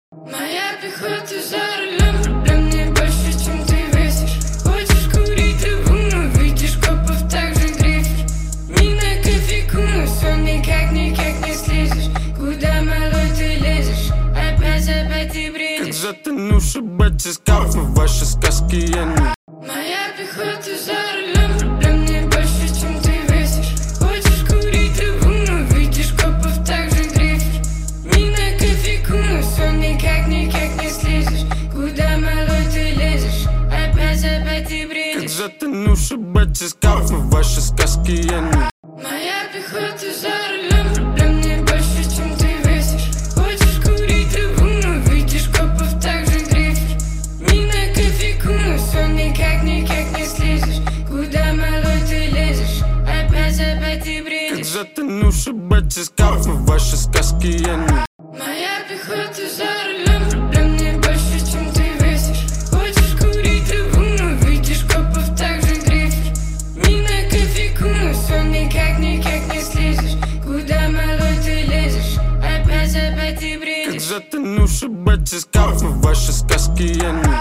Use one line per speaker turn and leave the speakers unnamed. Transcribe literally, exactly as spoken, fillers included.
Моя пехота за рулем, проблем не больше, чем ты весишь. Хочешь курить траву, но видишь копов так же дрейфишь. Не на кофейку, но сон никак, никак не слезешь. Куда, малой, ты лезешь? Опять, опять ты бредишь.
Как затонувший батискаф, и ваши сказки я не.
Моя пехота за рулем, проблем не больше, чем ты весишь. Хочешь курить траву, но видишь копов так же дрейфишь. Не на кофейку, но сон никак, никак не слезешь. Куда, малой, ты лезешь? Опять, опять ты
Как
бредишь.
затонувший батискаф, и ваши сказки я не.
Моя пехота за рулем, проблем не больше, чем ты весишь. Хочешь курить траву, но видишь копов так же дрейфишь. Не на кофейку, но сон никак, никак не слезешь. Куда, малой, ты лезешь? Опять, опять ты
Как
бредишь.
затонувший батискаф, и ваши сказки я не.
Моя пехота за рулем, проблем не больше, чем ты весишь. Хочешь курить траву, но видишь копов так же дрейфишь. Не на кофейку, но сон никак, никак не слезешь. Куда, малой, ты лезешь? Опять, опять ты
Как
бредишь.
затонувший батискаф, и ваши сказки я не.